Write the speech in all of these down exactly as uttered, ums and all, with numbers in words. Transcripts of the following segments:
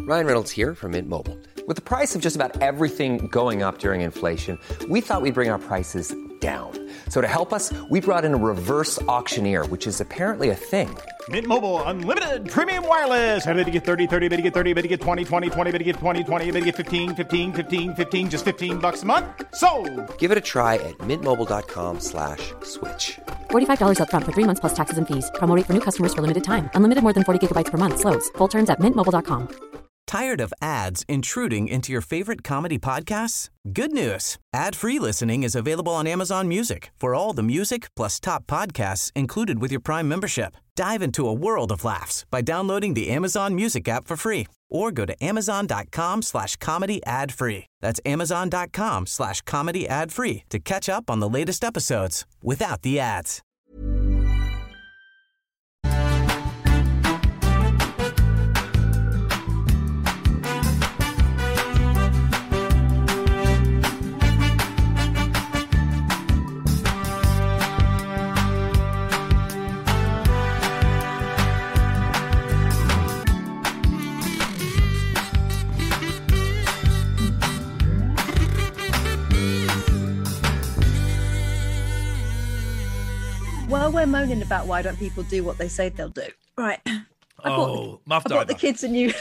Ryan Reynolds here from Mint Mobile. With the price of just about everything going up during inflation, we thought we'd bring our prices down. So to help us, we brought in a reverse auctioneer, which is apparently a thing. Mint Mobile Unlimited Premium Wireless. How to get thirty, thirty, how to get thirty, how to get twenty, twenty, twenty, how to get twenty, twenty, how to get fifteen, fifteen, fifteen, fifteen, just fifteen bucks a month? Sold! Give it a try at mintmobile.com slash switch. forty-five dollars up front for three months plus taxes and fees. Promo rate for new customers for limited time. Unlimited more than forty gigabytes per month. Slows full terms at mint mobile dot com. Tired of ads intruding into your favorite comedy podcasts? Good news. Ad-free listening is available on Amazon Music for all the music plus top podcasts included with your Prime membership. Dive into a world of laughs by downloading the Amazon Music app for free or go to amazon.com slash comedy ad free. That's amazon.com slash comedy ad free to catch up on the latest episodes without the ads. While we're moaning about why don't people do what they say they'll do, right? I oh, bought, the, I bought the kids a new.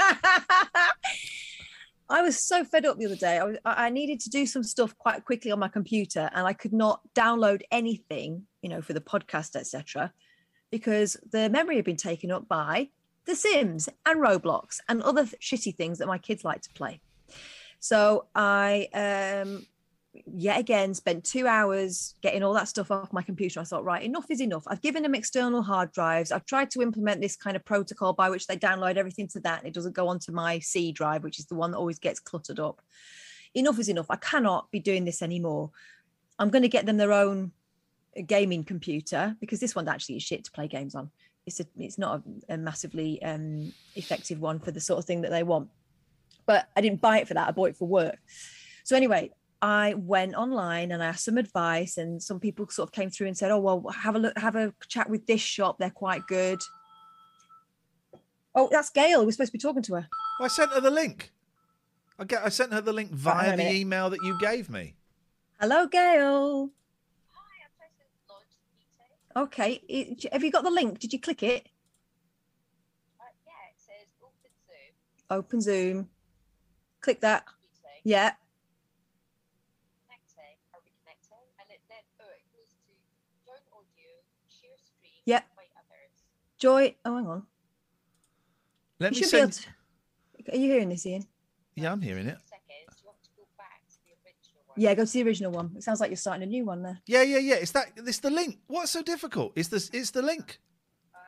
I was so fed up the other day. I, was, I needed to do some stuff quite quickly on my computer, and I could not download anything, you know, for the podcast, et cetera, because the memory had been taken up by The Sims and Roblox and other shitty things that my kids like to play. So I. Um, yet again spent two hours getting all that stuff off my computer. I thought, right, enough is enough. I've given them external hard drives. I've tried to implement this kind of protocol by which they download everything to that and it doesn't go onto my C drive, which is the one that always gets cluttered up. Enough is enough. I cannot be doing this anymore. I'm going to get them their own gaming computer because this one actually is shit to play games on. It's a, it's not a, a massively um, effective one for the sort of thing that they want. But I didn't buy it for that. I bought it for work. So anyway, I went online and I asked some advice, and some people sort of came through and said, oh, well, have a look, have a chat with this shop. They're quite good. Oh, that's Gail. We're supposed to be talking to her. I sent her the link. I get. I sent her the link via right, the email that you gave me. Hello, Gail. Hi, I'm trying to launch the meeting. Okay. It, have you got the link? Did you click it? Uh, yeah, it says open Zoom. Open Zoom. Click that. Meeting. Yeah. Yep. Joy. Oh, hang on. Let you me should send... be able to... Are you hearing this, Ian? Yeah, I'm hearing it. Yeah, go to the original one. It sounds like you're starting a new one there. Yeah, yeah, yeah. It's that. It's the link. What's so difficult? It's the. It's the link. Um...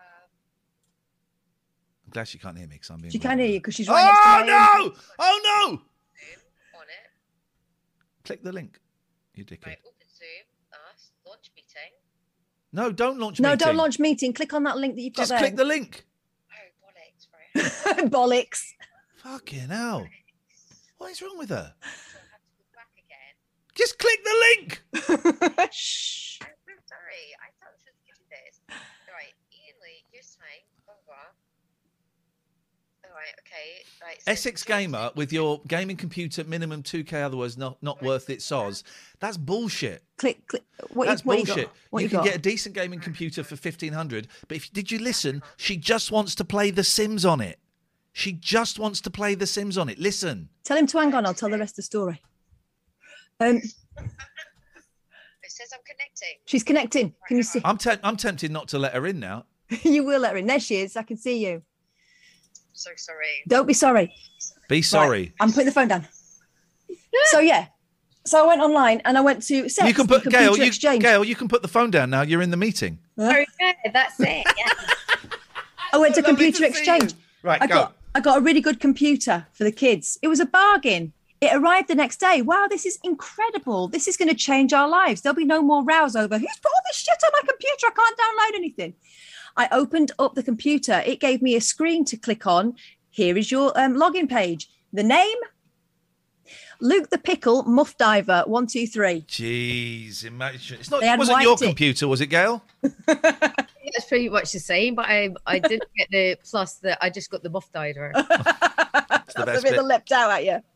I'm glad she can't hear me because I'm being. She can't hear you because she's right oh, next to me. Oh no! Oh no! On it. Click the link. You dickhead. Right, open Zoom. Us launch meeting. No, don't launch no, meeting. No, don't launch meeting. Click on that link that you've got Just there. click the link. Oh, bollocks, right. Bollocks. Fucking hell. What is wrong with her? So I have to go back again. Just click the link. Shh. I'm sorry. I thought this was good at this. Right, Ian Lee, here's time. Over. All right, okay. Right. So Essex Gamer with your gaming computer minimum two K, otherwise not, not worth it, soz. That's bullshit. Click, click. What That's you, what bullshit. You, got? What you, you can got? get a decent gaming computer for fifteen hundred, but if did you listen? She just wants to play The Sims on it. She just wants to play The Sims on it. Listen. Tell him to hang on. I'll tell the rest of the story. Um. It says I'm connecting. She's connecting. Can you see? I'm te- I'm tempted not to let her in now. You will let her in. There she is. I can see you. So sorry. Don't be sorry. Be sorry. Right. I'm putting the phone down. So yeah. So I went online and I went to Sex, you can put Gail. You, exchange. Gail, you can put the phone down now. You're in the meeting. Huh? Okay, that's it. Yeah. I went to Computer Exchange. Right, I go. got I got a really good computer for the kids. It was a bargain. It arrived the next day. Wow, this is incredible. This is going to change our lives. There'll be no more rows over who's put all this shit on my computer. I can't download anything. I opened up the computer. It gave me a screen to click on. Here is your um, login page. The name, Luke the Pickle, Muff Diver, one, two, three. Jeez, imagine. It's not, They it had wasn't your wiped it. computer, was it, Gail? That's pretty much the same, but I I didn't get the plus that I just got the Muff Diver. the That's best the bit bit. that leapt out at you.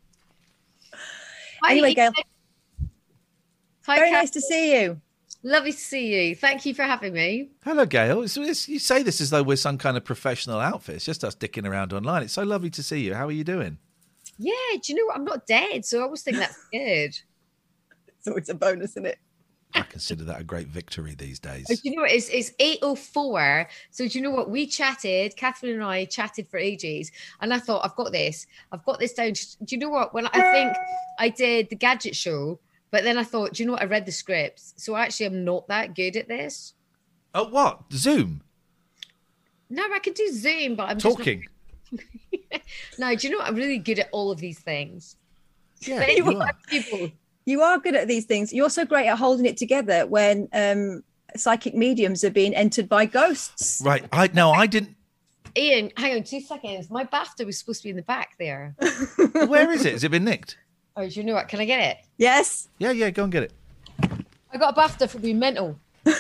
Hi, Anyway, Gail, Hi, very Kat. nice to see you. Lovely to see you. Thank you for having me. Hello, Gail. It's, it's, you say this as though we're some kind of professional outfit. It's just us dicking around online. It's so lovely to see you. How are you doing? Yeah, do you know what? I'm not dead, so I always think that's good. It's always a bonus, isn't it? I consider that a great victory these days. Do you know what? It's, it's eight oh four. So do you know what? We chatted, Catherine and I chatted for ages. And I thought, I've got this. I've got this down. Do you know what? When I think I did the Gadget Show, but then I thought, do you know what? I read the scripts. So actually, I'm not that good at this. Oh, what? Zoom? No, I can do Zoom, but I'm Talking? just not... No, do you know what? I'm really good at all of these things. Yeah, But you anyway, are. people... You are good at these things. You're so great at holding it together when um, psychic mediums are being entered by ghosts. Right. I No, I didn't. Ian, hang on two seconds. My BAFTA was supposed to be in the back there. Where is it? Has it been nicked? Oh, do you know what? Can I get it? Yes. Yeah, yeah, go and get it. I got a BAFTA for being mental. Right,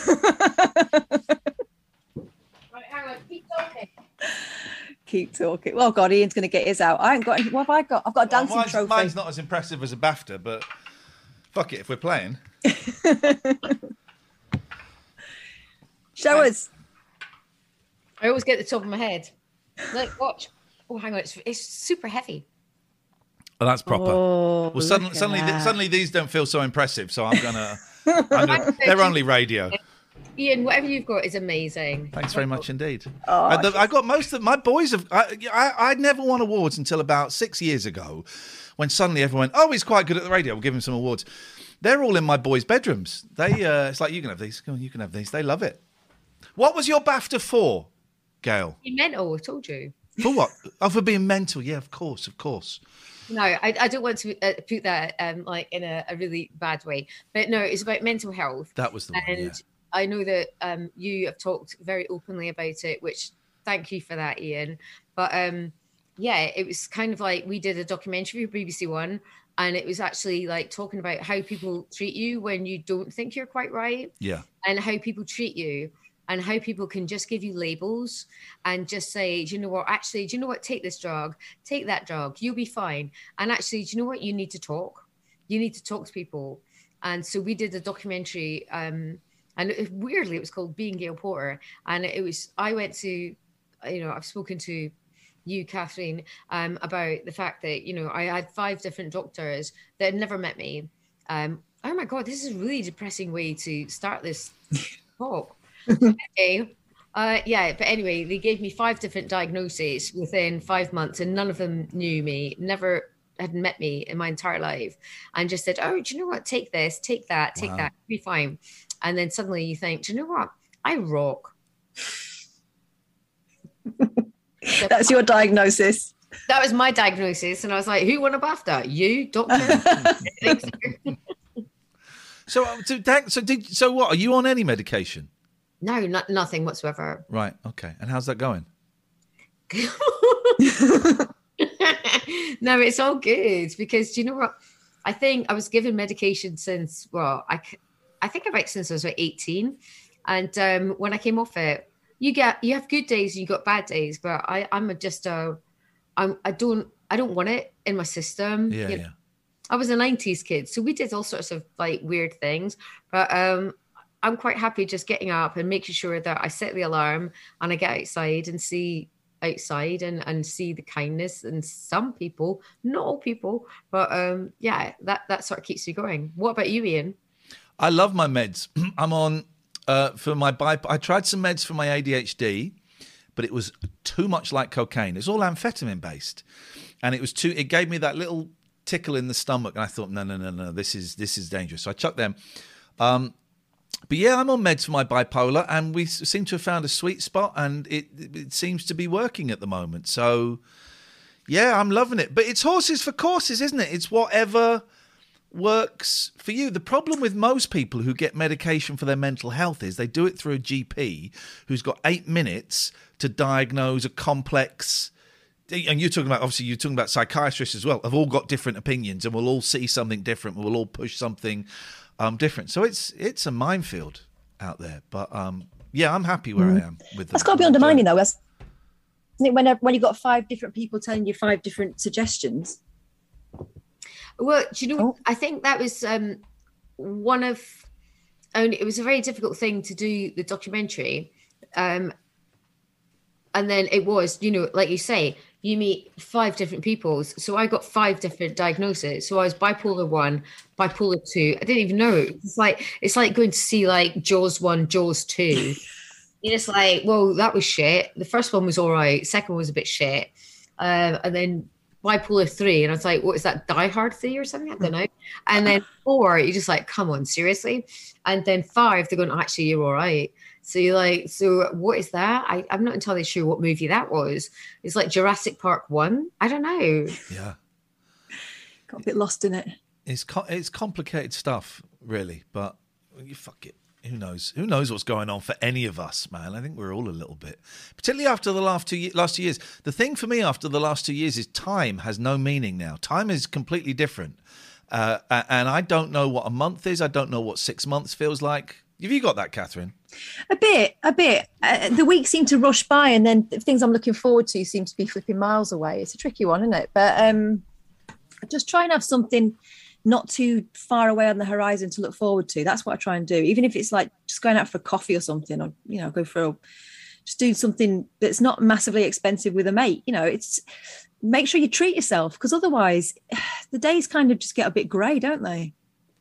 hang on. Keep talking. Keep talking. Well, God, Ian's going to get his out. I ain't got. What have I got? I've got a dancing Well, mine's, trophy. mine's not as impressive as a BAFTA, but fuck it if we're playing. Show us. I always get the top of my head. Look, watch. Oh, hang on. It's, it's super heavy. Well, that's proper. Oh, well, suddenly, look at suddenly, that. suddenly, these don't feel so impressive. So I'm gonna. I'm gonna they're only radio. Ian, whatever you've got is amazing. Thanks very much indeed. Oh, I, the, I got most of my boys have. I, I I'd never won awards until about six years ago, when suddenly everyone, oh, he's quite good at the radio. We'll give him some awards. They're all in my boys' bedrooms. They, uh, it's like you can have these. Come on, you can have these. They love it. What was your BAFTA for, Gail? Being mental, I told you. For what? Oh, for being mental. Yeah, of course, of course. No, I, I don't want to uh, put that um, like in a, a really bad way. But no, it's about mental health. That was the one. And Yeah. I know that um, you have talked very openly about it, which thank you for that, Ian. But um, yeah, it was kind of like we did a documentary for B B C One, and it was actually like talking about how people treat you when you don't think you're quite right, Yeah. and how people treat you, and how people can just give you labels and just say, do you know what, actually, do you know what, take this drug, take that drug, you'll be fine. And actually, do you know what, you need to talk. You need to talk to people. And so we did a documentary, um, and it, weirdly, it was called Being Gail Porter. And it was, I went to, you know, I've spoken to you, Kathleen, um, about the fact that, you know, I had five different doctors that had never met me. Um, oh my God, this is a really depressing way to start this talk. Okay. Uh, yeah, but anyway, they gave me five different diagnoses within five months, and none of them knew me, never had met me in my entire life, and just said, oh, do you know what? Take this, take that, take Wow. that, be fine. And then suddenly you think, do you know what? I rock. That's your diagnosis. That was my diagnosis, and I was like, who won a BAFTA? You, doctor? So, uh, so, thank- so, did, so what? Are you on any medication? No, not, nothing whatsoever. Right. Okay. And how's that going? No, it's all good, because do you know what? I think I was given medication since, well, I, c- I think about since I was like eighteen. And um, when I came off it, you get, you have good days and you got bad days, but I, I'm a, just a, I'm, I don't, I don't want it in my system. Yeah. You know, Yeah. I was a nineties kid, so we did all sorts of like weird things, but um, I'm quite happy just getting up and making sure that I set the alarm and I get outside and see outside and, and see the kindness in some people, not all people, but um, yeah, that, that sort of keeps me going. What about you, Ian? I love my meds. I'm on uh, for my bi- I tried some meds for my A D H D, but it was too much like cocaine. It's all amphetamine based, and it was too. It gave me that little tickle in the stomach, and I thought, no, no, no, no, this is this is dangerous. So I chucked them. Um, but yeah, I'm on meds for my bipolar, and we s- seem to have found a sweet spot, and it it seems to be working at the moment. So yeah, I'm loving it. But it's horses for courses, isn't it? It's whatever works for you. The problem with most people who get medication for their mental health is they do it through a G P who's got eight minutes to diagnose a complex. And you're talking about, obviously, you're talking about psychiatrists as well, have all got different opinions, and we'll all see something different. We'll all push something um, different. So it's it's a minefield out there. But um, yeah, I'm happy where I am with That's the- got to be my undermining, journey. though. That's Isn't it when when you got five different people telling you five different suggestions? Well, do you know? Oh. I think that was um, one of. Only it was a very difficult thing to do the documentary, um, and then it was, you know, like you say, you meet five different people. So I got five different diagnoses. So I was bipolar one, bipolar two. I didn't even know. It's like it's like going to see like Jaws one, Jaws two. You're just like, well, that was shit. The first one was all right. Second one was a bit shit, um, and then bipolar three, and I was like, what is that, Die Hard three or something? I don't know. And then four, you're just like, come on, seriously? And then five, they're going, actually, you're all right. So you're like, so what is that? I, I'm not entirely sure what movie that was. It's like Jurassic Park one. I don't know. Yeah. Got a bit lost in it. It's co- it's complicated stuff, really, but you fuck it. Who knows? Who knows what's going on for any of us, man? I think we're all a little bit, particularly after the last two ye- last two years. The thing for me after the last two years is time has no meaning now. Time is completely different, uh, and I don't know what a month is. I don't know what six months feels like. Have you got that, Catherine? A bit, a bit. Uh, the weeks seem to rush by, and then the things I'm looking forward to seem to be flipping miles away. It's a tricky one, isn't it? But um, just try and have something not too far away on the horizon to look forward to. That's what I try and do. Even if it's like just going out for a coffee or something, or, you know, go for a, just do something that's not massively expensive with a mate. You know, it's make sure you treat yourself, because otherwise the days kind of just get a bit grey, don't they?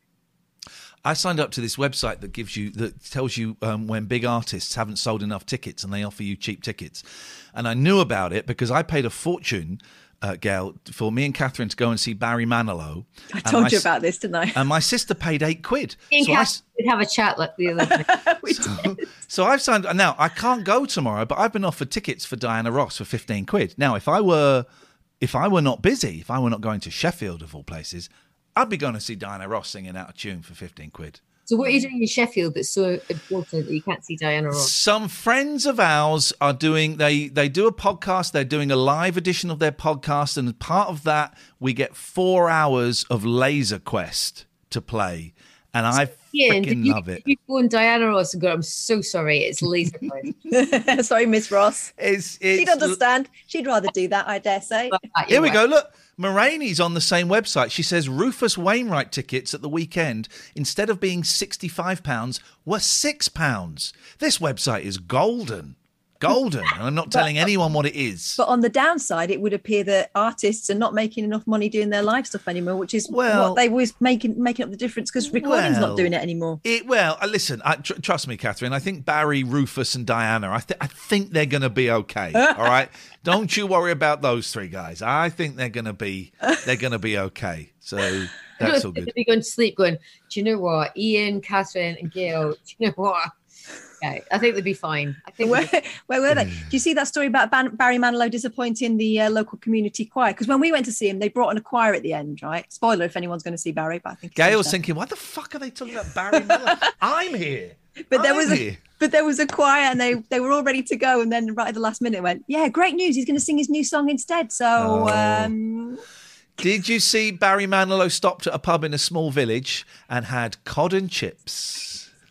I signed up to this website that gives you that tells you um, when big artists haven't sold enough tickets and they offer you cheap tickets. And I knew about it because I paid a fortune, uh, Gail, for me and Catherine to go and see Barry Manilow. I told my, you about this, didn't I? And my sister paid eight quid. Me and so Kath I, would have a chat like the other day. We so, did. so I've signed. Now I can't go tomorrow, but I've been offered tickets for Diana Ross for fifteen quid. Now, if I were, if I were not busy, if I were not going to Sheffield of all places, I'd be going to see Diana Ross singing out of tune for fifteen quid. So what are you doing in Sheffield that's so important that you can't see Diana Ross? Some friends of ours are doing, they they do a podcast, they're doing a live edition of their podcast, and as part of that, we get four hours of Laser Quest to play. And I Ian, freaking did you, love it. Did you phone Diana Ross and go, I'm so sorry, it's Laser Quest. Sorry, Miss Ross. It's, it's, She'd understand. She'd rather do that, I dare say. Here we go. Look, Moraine's on the same website. She says Rufus Wainwright tickets at the weekend, instead of being sixty-five pounds, were six pounds. This website is golden. Golden. And I'm not telling anyone what it is. But on the downside, it would appear that artists are not making enough money doing their live stuff anymore, which is Well- what they was making making up the difference, because recording's Well, not doing it anymore. It, well, uh, listen, I, tr- trust me, Catherine. I think Barry, Rufus, and Diana, I, th- I think they're going to be okay. All right? Don't you worry about those three guys. I think they're going to be they're going to be okay. So that's all good. They'd be going to sleep going, do you know what? Ian, Catherine, and Gail, do you know what? Okay, I think they'd be fine. I think Where, they'd be- where were they? Do you see that story about Ban- Barry Manilow disappointing the uh, local community choir? Because when we went to see him, they brought in a choir at the end, right? Spoiler if anyone's going to see Barry, but I think it's Gail's finished thinking, what the fuck are they talking about Barry Miller? I'm here. now. But there I'm was a here. but there was a choir, and they they were all ready to go, and then right at the last minute went, yeah, great news, he's going to sing his new song instead. So Oh. um, Did you see Barry Manilow stopped at a pub in a small village and had cod and chips?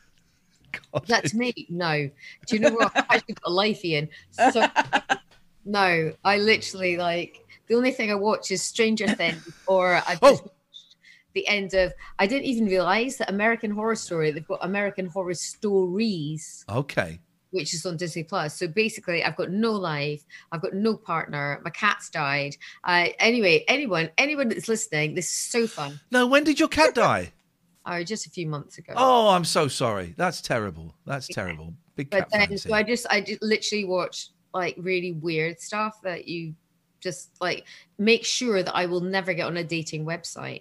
Cod That's me. No. Do you know what? I've actually got a life, Ian. So, no, I literally like the only thing I watch is Stranger Things, or I just Oh. watched the end of. I didn't even realize that American Horror Story. They've got American Horror Stories, Okay. which is on Disney Plus. So basically, I've got no life. I've got no partner. My cat's died. Uh, anyway, anyone, anyone that's listening, this is so fun. No, when did your cat die? Oh, just a few months ago. Oh, I'm so sorry. That's terrible. That's terrible. Big cat But then, fancy. so I just, I just literally watch like really weird stuff that you just like make sure that I will never get on a dating website.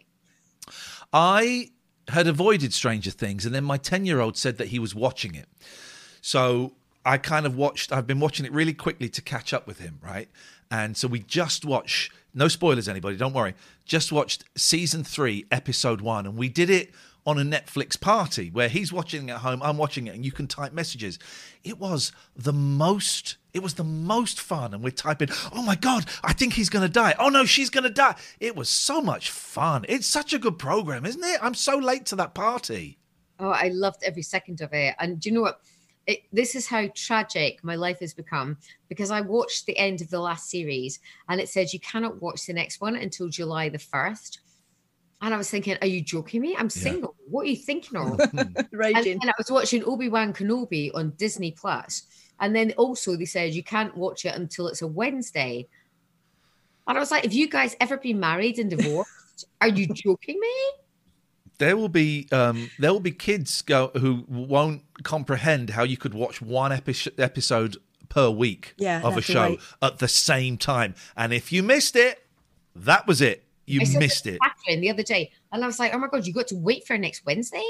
I had avoided Stranger Things, and then my ten-year-old said that he was watching it. So I kind of watched, I've been watching it really quickly to catch up with him, right? And so we just watched, no spoilers, anybody, don't worry, just watched season three, episode one, and we did it on a Netflix party where he's watching it at home, I'm watching it, and you can type messages. It was the most, it was the most fun, and we're typing, oh my God, I think he's going to die. Oh no, she's going to die. It was so much fun. It's such a good program, isn't it? I'm so late to that party. Oh, I loved every second of it. And do you know what? it, this is how tragic my life has become, because I watched the end of the last series and it said you cannot watch the next one until July the first. And I was thinking, are you joking me? I'm single. Yeah. What are you thinking of? Raging. And, and I was watching Obi-Wan Kenobi on Disney Plus. And then also they said you can't watch it until it's a Wednesday. And I was like, have you guys ever been married and divorced? Are you joking me? There will be um, there will be kids go who won't comprehend how you could watch one epi- episode per week yeah, of a show right. at the same time. And if you missed it, that was it. You I missed it. Catherine the other day, and I was like, "Oh my god, you got to wait for next Wednesday."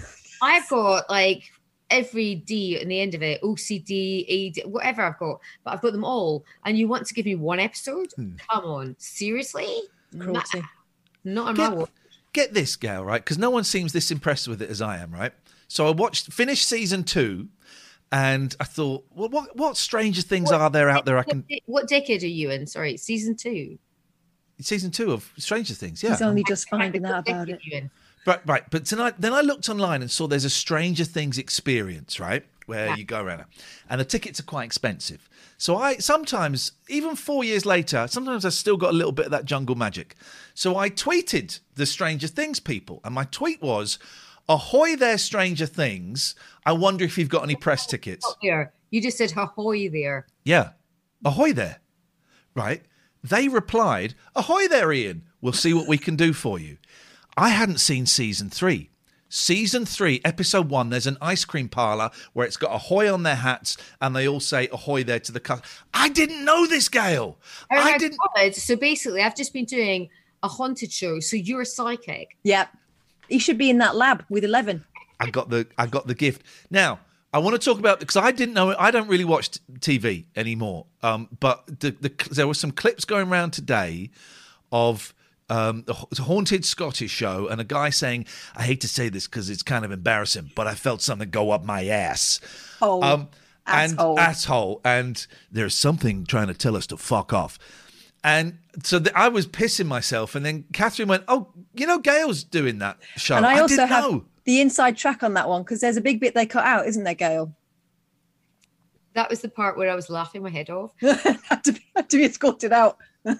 I've got like every D in the end of it, O C D, A D, whatever I've got, but I've got them all. And you want to give me one episode? Hmm. Come on, seriously? Cruelty. Not on get, my watch. Get this, Gail, right? Because no one seems this impressed with it as I am, right? So I watched, finished season two, and I thought, well, what what Stranger Things what, are there out there? I can. What, what decade are you in? Sorry, season two. Season two of Stranger Things, yeah. He's only just finding out about it. Right, right. But tonight, then I looked online and saw there's a Stranger Things experience, right, where yeah. you go around, and the tickets are quite expensive. So I sometimes, even four years later, sometimes I've still got a little bit of that jungle magic. So I tweeted the Stranger Things people, and my tweet was, "Ahoy there, Stranger Things! I wonder if you've got any press tickets." There, you just said ahoy there. Yeah, ahoy there, right? They replied, "Ahoy there, Ian. We'll see what we can do for you." I hadn't seen season three. Season three, episode one, there's an ice cream parlor where it's got ahoy on their hats and they all say ahoy there to the customer. I didn't know this, Gail. Oh, I my didn't. God. So basically, I've just been doing a haunted show. So you're a psychic. Yeah. He should be in that lab with Eleven. I got the I got the gift. Now, I want to talk about, because I didn't know, I don't really watch T V anymore. Um, but the, the, there were some clips going around today of um, the Haunted Scottish show, and a guy saying, I hate to say this because it's kind of embarrassing, but I felt something go up my ass. Oh, um, asshole. And asshole. And there's something trying to tell us to fuck off. And so the, I was pissing myself. And then Catherine went, oh, you know, Gail's doing that show. And I, I also didn't have know. the inside track on that one, because there's a big bit they cut out, isn't there, Gail? That was the part where I was laughing my head off. had, to be, had to be escorted out.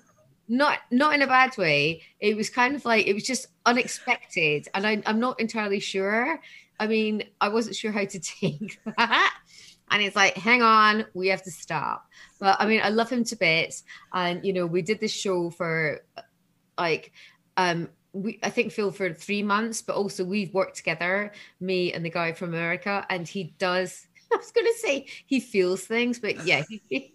Not not in a bad way. It was kind of like, it was just unexpected. And I, I'm not entirely sure. I mean, I wasn't sure how to take that. And it's like, hang on, we have to stop. But I mean, I love him to bits. And, you know, we did this show for like, um, we I think Phil for three months, but also we've worked together, me and the guy from America. And he does, I was going to say he feels things, but yeah, he,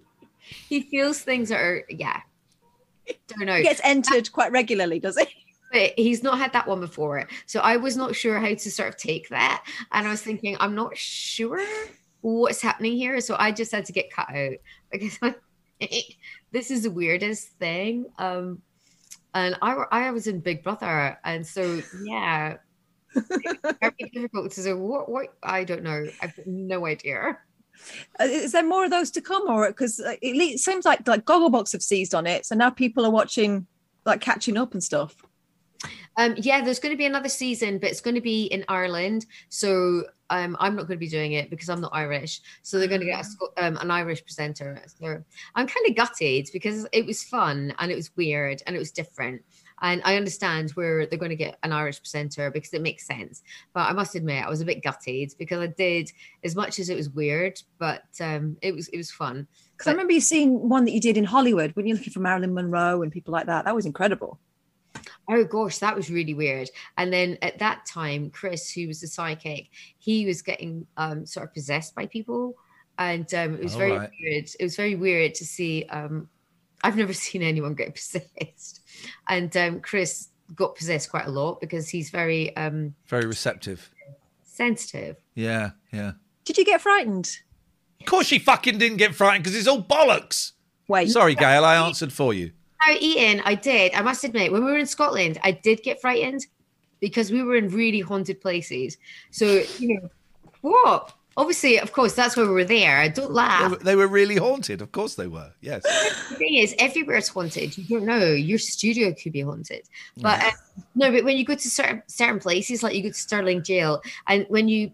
he feels things that are, yeah. Don't know. He gets entered quite regularly, does he? But he's not had that one before. So I was not sure how to sort of take that. And I was thinking, I'm not sure what's happening here. So I just had to get cut out because I think this is the weirdest thing. Um, and I, I was in Big Brother. And so, yeah, it's very difficult to say, what, what, I don't know. I've no idea. Is there more of those to come, or because it seems like like Gogglebox have seized on it, so now people are watching, like catching up and stuff? Um, yeah, there's going to be another season, but it's going to be in Ireland. So um, I'm not going to be doing it because I'm not Irish. So they're going to get a, um, an Irish presenter. So I'm kind of gutted because it was fun and it was weird and it was different. And I understand where they're going to get an Irish presenter because it makes sense. But I must admit, I was a bit gutted because I did, as much as it was weird, but um, it was it was fun. Because I remember you seeing one that you did in Hollywood when you're looking for Marilyn Monroe and people like that. That was incredible. Oh, gosh, that was really weird. And then at that time, Chris, who was the psychic, he was getting um, sort of possessed by people. And um, it was All very right. weird. It was very weird to see. Um, I've never seen anyone get possessed. And um, Chris got possessed quite a lot because he's very um, Very receptive. sensitive. Yeah, yeah. Did you get frightened? Of course she fucking didn't get frightened because it's all bollocks. Wait. Sorry, Gail, I answered for you. No, Ian, I did. I must admit, when we were in Scotland, I did get frightened because we were in really haunted places. So, you know, what? Obviously, of course, that's why we were there. Don't They laugh. were, they were really haunted. Of course they were. Yes. The thing is, everywhere's haunted. You don't know. Your studio could be haunted. But uh, no, but when you go to certain certain places, like you go to Stirling Jail, and when you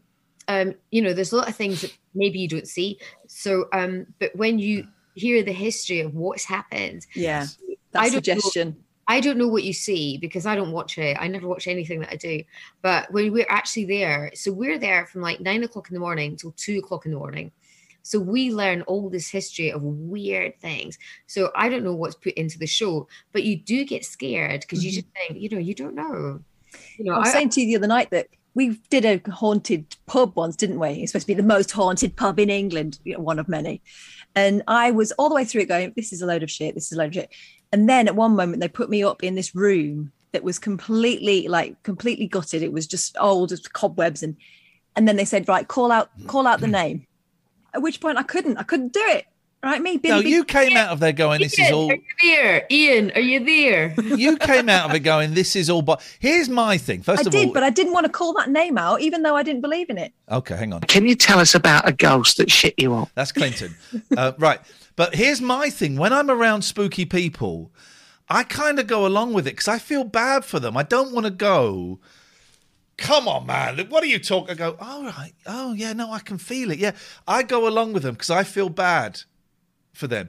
um, you know, there's a lot of things that maybe you don't see. So, um, but when you hear the history of what's happened, yeah, that suggestion. Know, I don't know what you see because I don't watch it. I never watch anything that I do. But when we're actually there, so we're there from like nine o'clock in the morning till two o'clock in the morning. So we learn all this history of weird things. So I don't know what's put into the show, but you do get scared because mm-hmm. you just think, you know, you don't know. You know, I was I, saying to you the other night that we did a haunted pub once, didn't we? It's supposed to be the most haunted pub in England, you know, one of many. And I was all the way through it going, this is a load of shit. This is a load of shit. And then at one moment, they put me up in this room that was completely, like, completely gutted. It was just old, just cobwebs. And and then they said, right, call out, call out the name. At which point I couldn't, I couldn't do it. Right, me. No, you came out of there going, this Ian, is all. Are you there? Ian, are you there? You came out of it going, this is all. But here's my thing. First I of did, all, but I didn't want to call that name out, even though I didn't believe in it. Okay, hang on. Can you tell us about a ghost that shit you up? That's Clinton. uh, right. But here's my thing. When I'm around spooky people, I kind of go along with it because I feel bad for them. I don't want to go, come on, man, what are you talking? I go, all right. Oh, yeah, no, I can feel it. Yeah, I go along with them because I feel bad for them.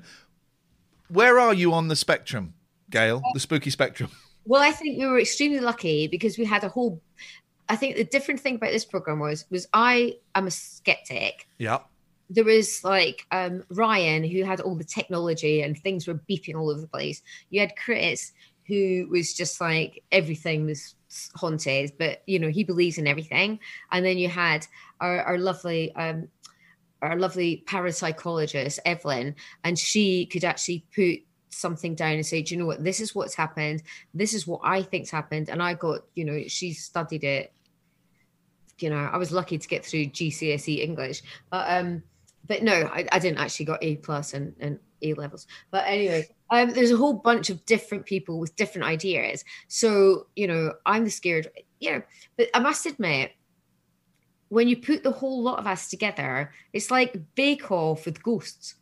Where are you on the spectrum, Gail, the spooky spectrum? Well, I think we were extremely lucky because we had a whole, I think the different thing about this program was, was I am a skeptic. Yeah. There was like um, Ryan, who had all the technology and things were beeping all over the place. You had Chris, who was just like everything was haunted, but you know, he believes in everything. And then you had our, our lovely, um, our lovely parapsychologist, Evelyn, and she could actually put something down and say, do you know what, this is what's happened. This is what I think's happened. And I got, you know, she studied it. You know, I was lucky to get through G C S E English, but, um, but no, I, I didn't actually got A plus and, and A levels. But anyway, um, there's a whole bunch of different people with different ideas. So, you know, I'm the scared, you know, but I must admit, when you put the whole lot of us together, it's like Bake Off with ghosts.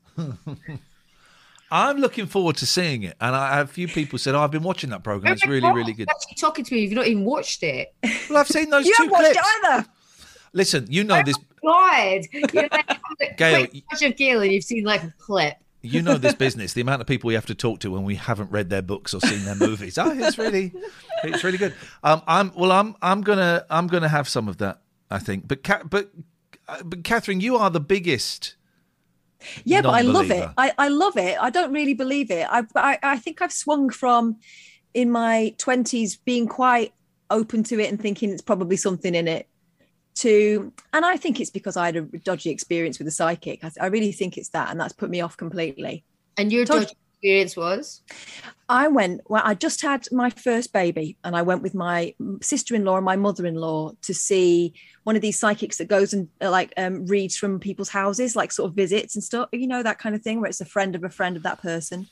I'm looking forward to seeing it. And I, a few people said, oh, I've been watching that program. It's really, really good. You're talking to me, you've not even watched it. Well, I've seen those you two haven't watched clips. it either. Listen, you know oh this. God. You're like, Gail, watch of Gail and you've seen like a clip. You know this business, the amount of people we have to talk to when we haven't read their books or seen their movies. Oh, it's really, it's really good. Um, I'm well. I'm I'm gonna I'm gonna have some of that, I think. But but but Catherine, you are the biggest. Yeah, but I love it. I, I love it. I don't really believe it. I, I I think I've swung from in my twenties being quite open to it and thinking it's probably something in it to, and I think it's because I had a dodgy experience with a psychic. I, I really think it's that, and that's put me off completely. And your Dod- dodgy experience was? I went, well, I just had my first baby and I went with my sister-in-law and my mother-in-law to see one of these psychics that goes and uh, like um, reads from people's houses, like sort of visits and stuff, you know, that kind of thing where it's a friend of a friend of that person.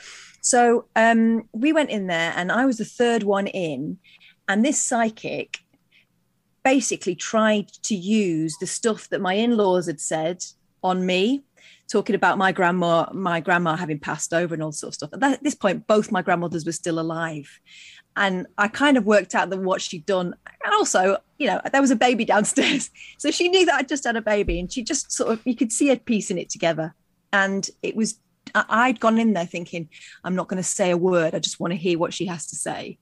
So um, we went in there and I was the third one in, and this psychic basically tried to use the stuff that my in-laws had said on me, talking about my grandma, my grandma having passed over and all sorts of stuff. At this point, both my grandmothers were still alive. And I kind of worked out that what she'd done. And also, you know, there was a baby downstairs. So she knew that I'd just had a baby, and she just sort of, you could see her piecing it together. And it was, I'd gone in there thinking, I'm not going to say a word. I just want to hear what she has to say.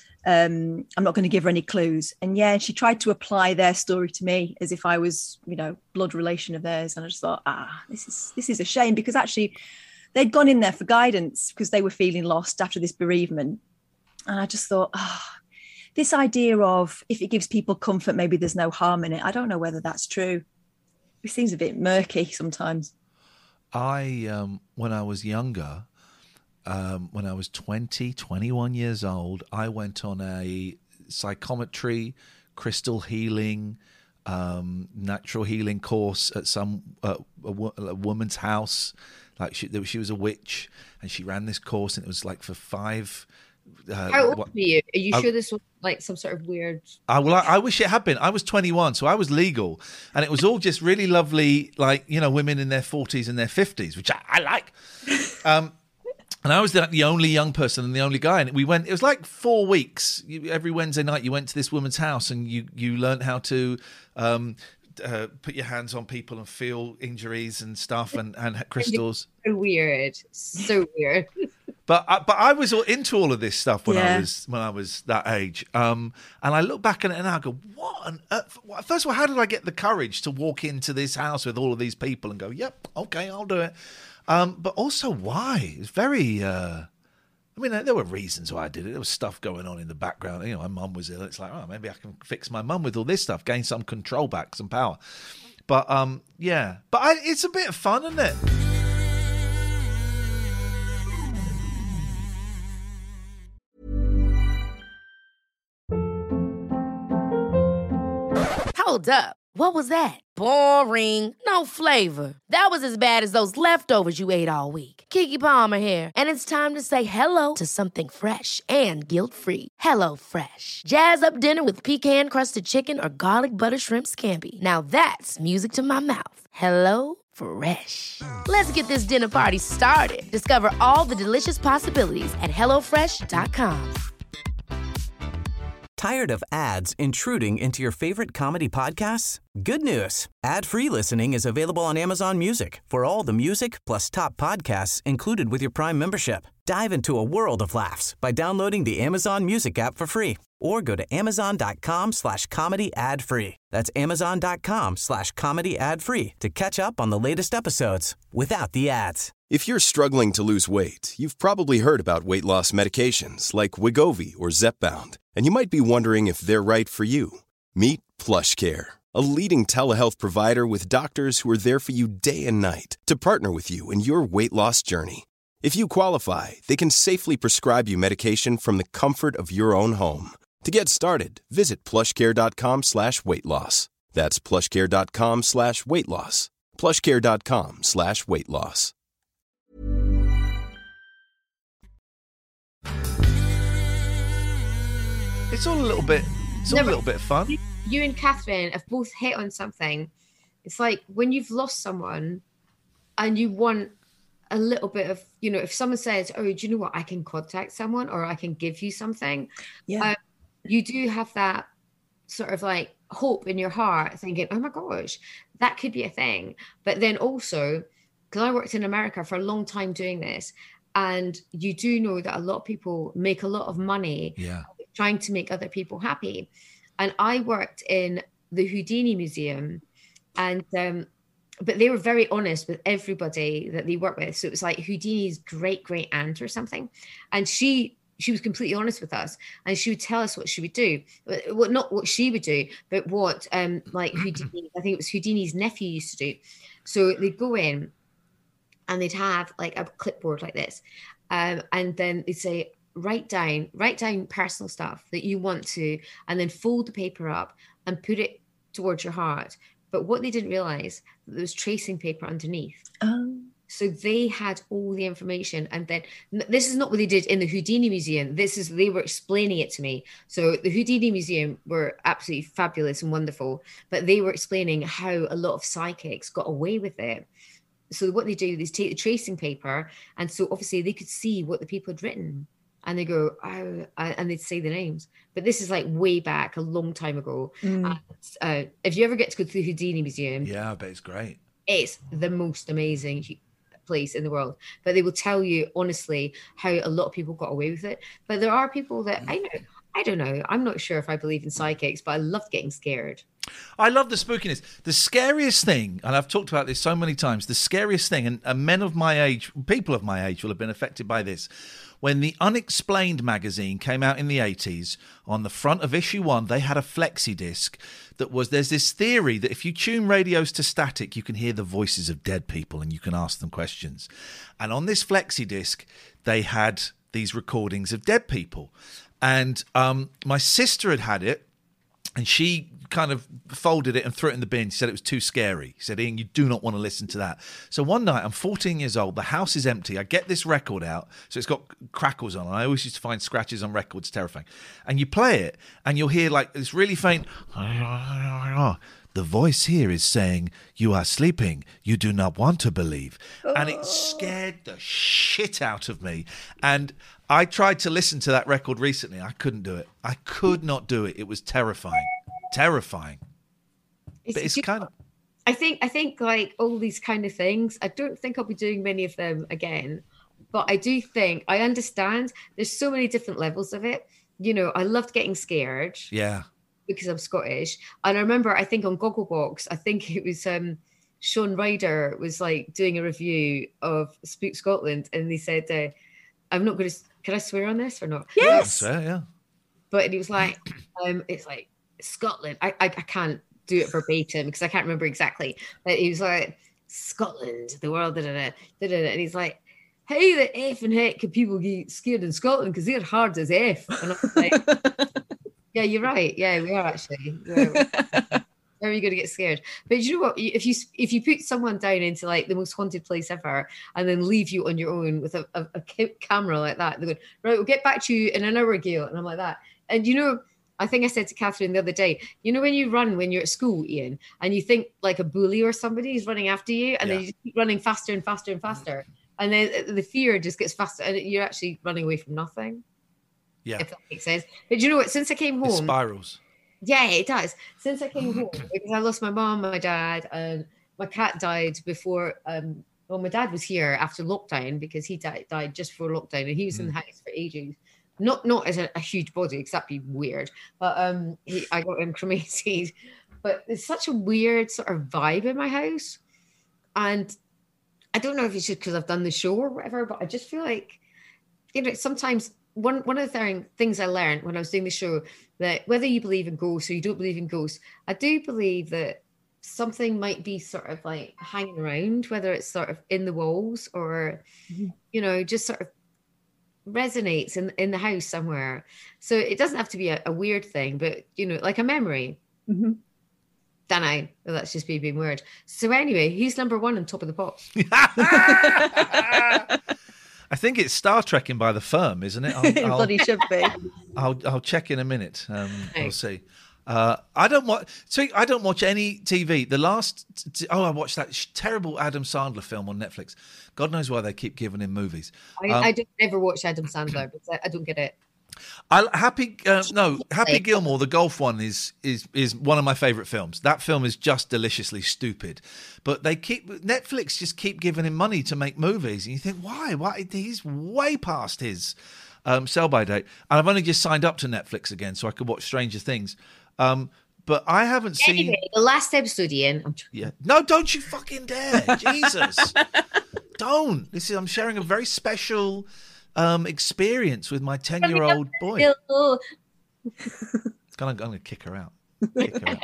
Um, I'm not going to give her any clues. And yeah, she tried to apply their story to me as if I was, you know, blood relation of theirs. And I just thought, ah, this is this is a shame, because actually they'd gone in there for guidance because they were feeling lost after this bereavement. And I just thought, ah, oh, this idea of if it gives people comfort, maybe there's no harm in it. I don't know whether that's true. It seems a bit murky sometimes. I, um, when I was younger, Um, when I was twenty, twenty-one years old, I went on a psychometry, crystal healing, um, natural healing course at some uh, a, wo- a woman's house. Like she, she was a witch, and she ran this course, and it was like for five. Uh, How old what, were you? Are you I, sure this was like some sort of weird? I, well, I, I wish it had been. I was twenty-one, so I was legal, and it was all just really lovely, like, you know, women in their forties and their fifties, which I, I like. Um, And I was the, the only young person and the only guy. And we went, it was like four weeks. You, every Wednesday night, you went to this woman's house and you, you learned how to um, uh, put your hands on people and feel injuries and stuff and, and crystals. So weird. So weird. But I, but I was all into all of this stuff when Yeah. I was when I was that age. Um, and I look back at it and I go, what on earth? First of all, how did I get the courage to walk into this house with all of these people and go, yep, okay, I'll do it. Um, but also, why? It's very. Uh, I mean, there were reasons why I did it. There was stuff going on in the background. You know, my mum was ill. It's like, oh, maybe I can fix my mum with all this stuff, gain some control back, some power. But um, yeah, but I, it's a bit of fun, isn't it? Hold up. What was that? Boring. No flavor. That was as bad as those leftovers you ate all week. Keke Palmer here, and it's time to say hello to something fresh and guilt-free. Hello Fresh. Jazz up dinner with pecan-crusted chicken or garlic butter shrimp scampi. Now that's music to my mouth. Hello Fresh. Let's get this dinner party started. Discover all the delicious possibilities at hello fresh dot com. Tired of ads intruding into your favorite comedy podcasts? Good news. Ad-free listening is available on Amazon Music for all the music plus top podcasts included with your Prime membership. Dive into a world of laughs by downloading the Amazon Music app for free or go to amazon.com slash comedy ad free. That's amazon.com slash comedy ad free to catch up on the latest episodes without the ads. If you're struggling to lose weight, you've probably heard about weight loss medications like Wegovy or Zepbound, and you might be wondering if they're right for you. Meet PlushCare, a leading telehealth provider with doctors who are there for you day and night to partner with you in your weight loss journey. If you qualify, they can safely prescribe you medication from the comfort of your own home. To get started, visit plushcare.com slash weight loss. That's plushcare.com slash weight loss. plushcare.com slash weight loss. It's all a little bit. It's all No, a but little bit fun. You, you and Catherine have both hit on something. It's like when you've lost someone and you want a little bit of, you know, if someone says, oh, do you know what? I can contact someone or I can give you something. Yeah. Um, you do have that sort of like hope in your heart thinking, oh my gosh, that could be a thing. But then also, because I worked in America for a long time doing this, and you do know that a lot of people make a lot of money Yeah. trying to make other people happy. And I worked in the Houdini Museum, and um, but they were very honest with everybody that they worked with. So it was like Houdini's great great aunt or something, and she she was completely honest with us, and she would tell us what she would do. Well, not what she would do, but what um like Houdini, I think it was Houdini's nephew used to do. So they'd go in, and they'd have like a clipboard like this, um, and then they'd say, write down, write down personal stuff that you want to, and then fold the paper up and put it towards your heart. But what they didn't realize, there was tracing paper underneath. Um, So they had all the information. And then this is not what they did in the Houdini Museum. This is, they were explaining it to me. So the Houdini Museum were absolutely fabulous and wonderful, but they were explaining how a lot of psychics got away with it. So what they do is take the tracing paper. And so obviously they could see what the people had written. And they go, oh, and they'd say the names. But this is like way back, a long time ago. Mm. And, uh, if you ever get to go to the Houdini Museum, Yeah, I bet it's great. it's the most amazing place in the world. But they will tell you honestly how a lot of people got away with it. But there are people that I know, I don't know. I'm not sure if I believe in psychics, but I love getting scared. I love the spookiness. The scariest thing, and I've talked about this so many times, the scariest thing, and, and men of my age, people of my age will have been affected by this. When the Unexplained magazine came out in the eighties, on the front of issue one, they had a flexi disc that was, there's this theory that if you tune radios to static, you can hear the voices of dead people and you can ask them questions. And on this flexi disc, they had these recordings of dead people. And um, my sister had had it, and she kind of folded it and threw it in the bin. She said it was too scary. She said, Ian, you do not want to listen to that. So one night, I'm fourteen years old. The house is empty. I get this record out. So it's got crackles on. And I always used to find scratches on records terrifying. And you play it, and you'll hear like this really faint... The voice here is saying, you are sleeping. You do not want to believe. And it scared the shit out of me. And I tried to listen to that record recently. I couldn't do it. I could not do it. It was terrifying. Terrifying. It's, but it's kind of. I think I think like all these kind of things. I don't think I'll be doing many of them again, but I do think I understand. There's so many different levels of it. You know, I loved getting scared. Yeah. Because I'm Scottish, and I remember I think on Gogglebox, I think it was um, Sean Ryder was like doing a review of Spook Scotland, and he said, uh, "I'm not going to. Can I swear on this or not?" Yes. Yeah, yeah. But he was like, um, "It's like Scotland." I, I I can't do it verbatim because I can't remember exactly. But he was like, "Scotland, the world, da da da da da," and he's like, "How the f and heck can people get scared in Scotland because they're hard as f?" And I was like. Yeah, you're right. Yeah, we are actually. Where are you going to get scared? But you know what? If you if you put someone down into like the most haunted place ever, and then leave you on your own with a, a, a camera like that, they're going, right, we'll get back to you in an hour, Gail. And I'm like that. And you know, I think I said to Catherine the other day, you know, when you run when you're at school, Ian, and you think like a bully or somebody is running after you, and yeah. then you just keep running faster and faster and faster, and then the fear just gets faster, and you're actually running away from nothing. Yeah, if that makes sense. But you know what? Since I came home, it spirals. Yeah, it does. Since I came home, because I lost my mom, my dad, and my cat died before. Um, well, my dad was here after lockdown because he died, died just before lockdown, and he was mm. in the house for ages. Not not as a, a huge body, because that'd be weird. But um, he, I got him cremated. But there's such a weird sort of vibe in my house, and I don't know if it's just because I've done the show or whatever, but I just feel like, you know, sometimes. One one of the th- things I learned when I was doing the show, that whether you believe in ghosts or you don't believe in ghosts, I do believe that something might be sort of like hanging around, whether it's sort of in the walls or, mm-hmm. you know, just sort of resonates in, in the house somewhere. So it doesn't have to be a, a weird thing, but, you know, like a memory. Mm-hmm. Don't know. Well, that's just me being weird. So anyway, who's number one on Top of the Pops? I think it's Star Trekking by The Firm, isn't it? I'll, it I'll, bloody should be. I'll I'll check in a minute. Um, we'll see. Uh, I don't watch. So I don't watch any T V. The last t- oh, I watched that sh- terrible Adam Sandler film on Netflix. God knows why they keep giving him movies. I, um, I don't ever watch Adam Sandler because I, I don't get it. I Happy uh, no Happy Gilmore, the golf one is is is one of my favorite films. That film is just deliciously stupid, but they keep Netflix just keep giving him money to make movies, and you think why? Why he's way past his um, sell by date. And I've only just signed up to Netflix again so I could watch Stranger Things. Um, but I haven't anyway, seen the last episode, Ian. Yeah, no, don't you fucking dare, Jesus, don't. This is I'm sharing a very special. Um, experience with my ten-year-old boy. It's gonna, I'm going to kick her out. Kick her out.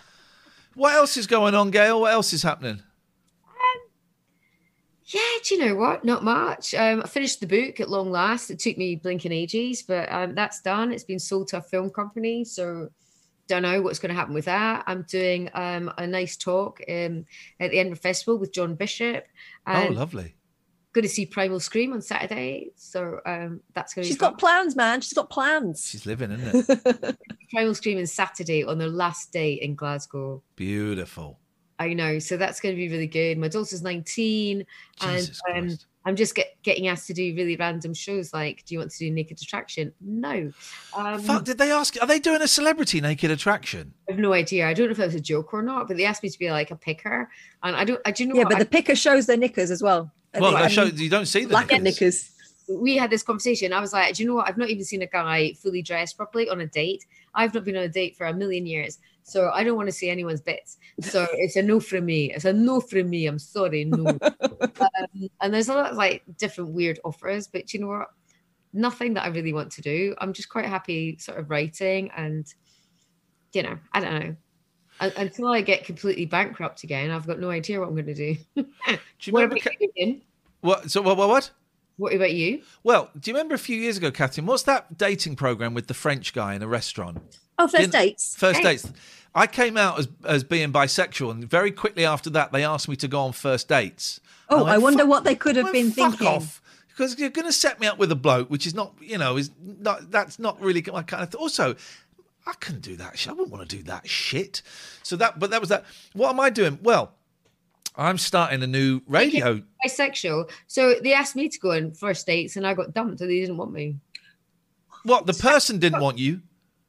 What else is going on, Gail? What else is happening? Um, yeah, do you know what? Not much. Um, I finished the book at long last. It took me blinking ages, but um, that's done. It's been sold to a film company, so don't know what's going to happen with that. I'm doing um, a nice talk um, at the Edinburgh Festival with John Bishop. And oh, lovely. Going to see Primal Scream on Saturday, so um, that's going to. She's be fun. got plans, man. She's got plans. She's living, isn't it? Primal Scream on Saturday on their last day in Glasgow. Beautiful. I know, so that's going to be really good. My daughter's nineteen, Jesus and um, I'm just get, getting asked to do really random shows. Like, do you want to do Naked Attraction? No. Um, Fuck, did they ask? Are they doing a celebrity Naked Attraction? I have no idea. I don't know if it was a joke or not, but they asked me to be like a picker, and I don't. I do know. Yeah, what? but I, the picker shows their knickers as well. Well, they show, you don't see the black knickers. knickers. We had this conversation. I was like, do you know what? I've not even seen a guy fully dressed properly on a date. I've not been on a date for a million years. So I don't want to see anyone's bits. So it's a no from me. It's a no from me. I'm sorry, no. um, and there's a lot of like different weird offers, but you know what? Nothing that I really want to do. I'm just quite happy sort of writing and, you know, I don't know. Until I get completely bankrupt again, I've got no idea what I'm going to do. do you what remember? about you, Ian? What? So what? What? What? What about you? Well, do you remember a few years ago, Catherine? What's that dating program with the French guy in a restaurant? Oh, First Dates. First Dates. I came out as as being bisexual, and very quickly after that, they asked me to go on first dates. Oh, went, I wonder what they could have went, been fuck thinking. Off. Because you're going to set me up with a bloke, which is not, you know, is not. That's not really my kind of. Th- also. I couldn't do that shit. I wouldn't want to do that shit. So that, but that was that. What am I doing? Well, I'm starting a new radio. Bisexual. So they asked me to go on first dates and I got dumped and they didn't want me. What? The person didn't want you?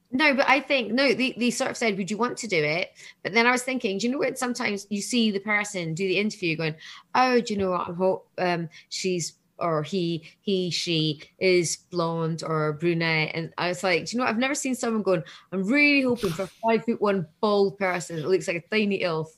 No, but I think, no, they, they sort of said, would you want to do it? But then I was thinking, do you know what? Sometimes you see the person do the interview going, oh, do you know what? I hope um, she's, or he, he, she is blonde or brunette. And I was like, do you know what? I've never seen someone going, I'm really hoping for a five foot one bald person that looks like a tiny elf.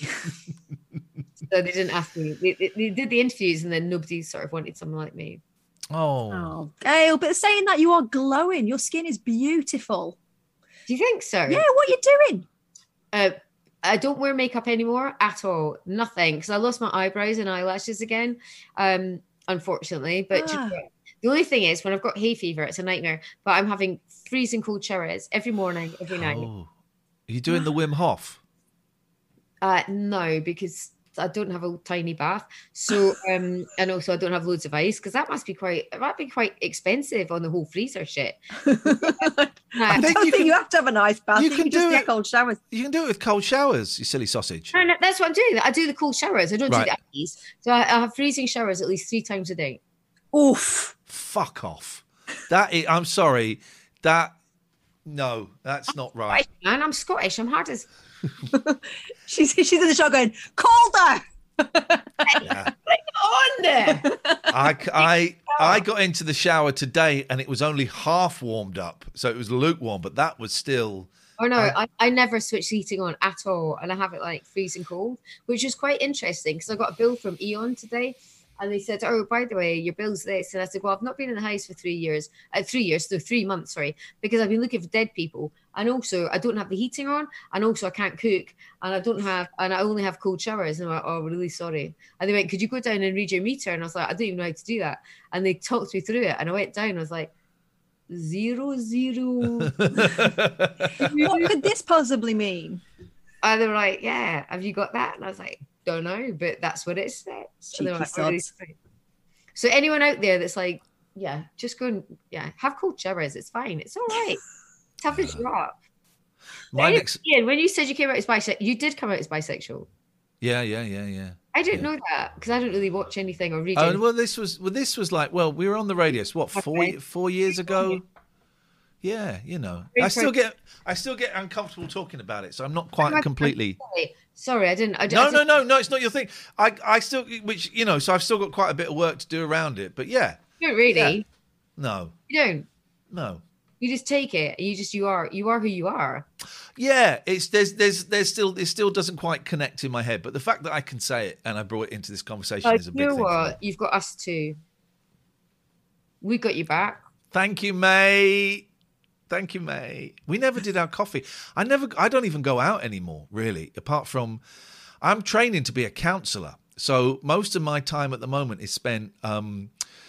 So they didn't ask me. They, they, they did the interviews and then nobody sort of wanted someone like me. Oh. Oh, Gail, but saying that, you are glowing. Your skin is beautiful. Do you think so? Yeah, what are you doing? Uh, I don't wear makeup anymore at all. Nothing. Because I lost my eyebrows and eyelashes again, um, unfortunately. But Ah. the only thing is, when I've got hay fever, it's a nightmare. But I'm having freezing cold showers every morning, every night. Oh. Are you doing the Wim Hof? Uh, no, because I don't have a tiny bath. So, um, and also I don't have loads of ice because that must be quite, it might be quite expensive on the whole freezer shit. I think don't you think can- you have to have an ice bath. you You, can can just do get it. cold showers. You can do it with cold showers, you silly sausage. No, no, that's what I'm doing. I do the cold showers. I don't Right. do the ice. So I, I have freezing showers at least three times a day. Oof. Fuck off. That is, I'm sorry. That, no, that's not right. And I'm Scottish. I'm hard as She's she's in the shop going, colder. Yeah. on there. I, I, I got into the shower today and it was only half warmed up. So it was lukewarm, but that was still... Oh no, I, I never switch the heating on at all, and I have it like freezing cold, which is quite interesting because I got a bill from Eon today, and they said, "Oh, by the way, your bill's this," and I said, "Well, I've not been in the house for three years, uh, three years, so three months, sorry, because I've been looking for dead people, and also I don't have the heating on, and also I can't cook, and I don't have, and I only have cold showers." And I'm like, "Oh, really sorry." And they went, "Could you go down and read your meter?" And I was like, "I don't even know how to do that," and they talked me through it, and I went down, and I was like, zero zero. What could this possibly mean? And they were like, "Yeah, have you got that?" And I was like, "Don't know, but that's what it says." So, they were Cheeky like, "Really sods. sorry." So anyone out there that's like, yeah, just go and yeah, have cold showers. It's fine. It's all right. Toughen you up. My Ian, next... Ian, when you said you came out as bisexual, you did come out as bisexual. Yeah, yeah, yeah, yeah. I didn't Yeah. know that because I don't really watch anything or read Oh, anything. well, this was well, this was like well, we were on the radio. So what four Okay. four years ago? Yeah, you know, Very I still proud. get I still get uncomfortable talking about it. So I'm not quite completely. Sorry, Sorry, I didn't. I, No, I no, didn't, no, no. It's not your thing. I I still which you know. So I've still got quite a bit of work to do around it. But yeah, You don't really. Yeah. no, You don't. no. You just take it. You just you are you are who you are. Yeah, it's there's there's there's still it still doesn't quite connect in my head. But the fact that I can say it and I brought it into this conversation Like, is a you big know thing. for me. what? You've got us too. We got you back. Thank you, May. Thank you, May. We never did our coffee. I never. I don't even go out anymore, really. Apart from, I'm training to be a counsellor, so most of my time at the moment is spent um,